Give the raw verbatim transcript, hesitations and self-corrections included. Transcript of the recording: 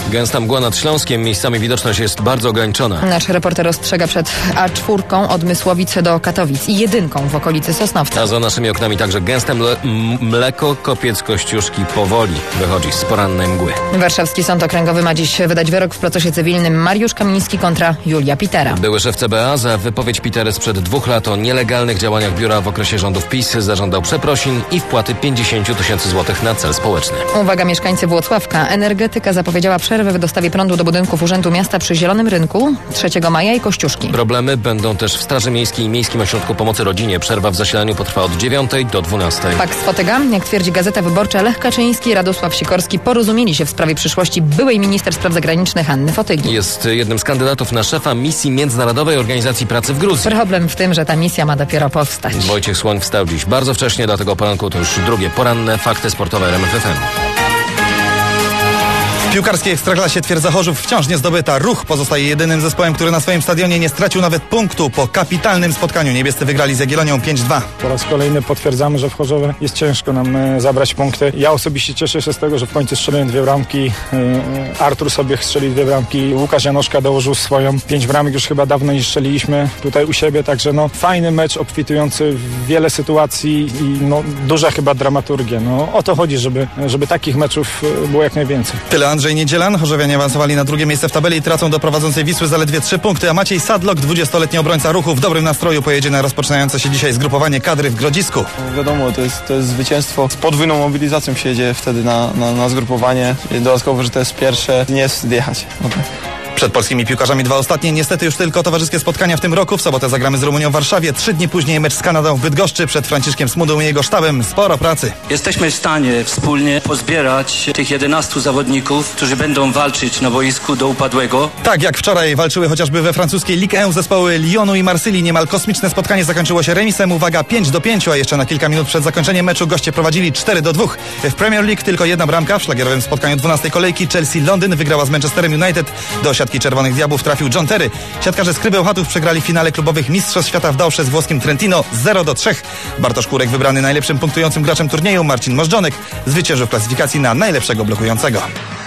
Gęsta mgła nad Śląskiem, miejscami widoczność jest bardzo ograniczona. Nasz reporter ostrzega przed A cztery od Mysłowic do Katowic i jedynką w okolicy Sosnowca. A za naszymi oknami także gęste mle- m- mleko, Kopiec, Kościuszki powoli wychodzi z porannej mgły. Warszawski Sąd Okręgowy ma dziś wydać wyrok w procesie cywilnym Mariusz Kamiński kontra Julia Pitera. Były szef C B A za wypowiedź Pitery sprzed dwóch lat o nielegalnych działaniach biura w okresie rządów PiS zażądał przeprosin i wpłaty pięćdziesiąt tysięcy złotych na cel społeczny. Uwaga, mieszkańcy Włocławka. Energetyka zapowiedziała przerwę w dostawie prądu do budynków Urzędu Miasta przy Zielonym Rynku, trzeciego maja i Kościuszki. Problemy będą też w Straży Miejskiej i Miejskim Ośrodku Pomocy Rodzinie. Przerwa w zasilaniu potrwa od dziewiątej do dwunastej. Paks Fotyga, jak twierdzi Gazeta Wyborcza, Lech Kaczyński i Radosław Sikorski porozumieli się w sprawie przyszłości byłej minister spraw zagranicznych Anny Fotygi. Jest jednym z kandydatów na szefa misji Międzynarodowej Organizacji Pracy w Gruzji. Problem w tym, że ta misja ma dopiero powstać. Wojciech Słoń wstał dziś bardzo wcześnie, dlatego o poranku to już drugie poranne fakty sportowe R M F F M. W piłkarskiej Ekstraklasie Twierdza Chorzów wciąż nie zdobyta. Ruch pozostaje jedynym zespołem, który na swoim stadionie nie stracił nawet punktu. Po kapitalnym spotkaniu niebiescy wygrali z Jagiellonią pięć dwa. Po raz kolejny potwierdzamy, że w Chorzowie jest ciężko nam e, zabrać punkty. Ja osobiście cieszę się z tego, że w końcu strzeliłem dwie bramki. E, Artur sobie strzelił dwie bramki. Łukasz Janoszka dołożył swoją. Pięć bramek już chyba dawno nie strzeliliśmy tutaj u siebie. Także no fajny mecz, obfitujący w wiele sytuacji i no duża chyba dramaturgia. No o to chodzi, żeby, żeby takich meczów było jak najwięcej. Tyle Andrzej Niedzielan. Chorzowianie awansowali na drugie miejsce w tabeli i tracą do prowadzącej Wisły zaledwie trzy punkty, a Maciej Sadlok, dwudziestoletni obrońca Ruchu, w dobrym nastroju pojedzie na rozpoczynające się dzisiaj zgrupowanie kadry w Grodzisku. Wiadomo, to jest, to jest zwycięstwo. Z podwójną mobilizacją się jedzie wtedy na, na, na zgrupowanie. I dodatkowo, że to jest pierwsze, nie jest wstyd jechać. Okay. Przed polskimi piłkarzami dwa ostatnie, niestety już tylko towarzyskie spotkania w tym roku. W sobotę zagramy z Rumunią w Warszawie, trzy dni później mecz z Kanadą w Bydgoszczy. Przed Franciszkiem Smudą i jego sztabem sporo pracy. Jesteśmy w stanie wspólnie pozbierać tych jedenastu zawodników, którzy będą walczyć na boisku do upadłego. Tak jak wczoraj walczyły chociażby we francuskiej Ligue jeden zespoły Lyonu i Marsylii. Niemal kosmiczne spotkanie zakończyło się remisem. Uwaga, pięć do pięciu, a jeszcze na kilka minut przed zakończeniem meczu goście prowadzili cztery do dwóch. W Premier League tylko jedna bramka. W szlagierowym spotkaniu dwunastej kolejki Chelsea Londyn wygrała z Manchesterem United. Do siatki Czerwonych Diabłów trafił John Terry. Siatkarze z Kryby Bełchatów przegrali w finale klubowych Mistrzostw Świata w Dausze z włoskim Trentino zero do trzech. Bartosz Kurek wybrany najlepszym punktującym graczem turnieju. Marcin Możdżonek zwyciężył w klasyfikacji na najlepszego blokującego.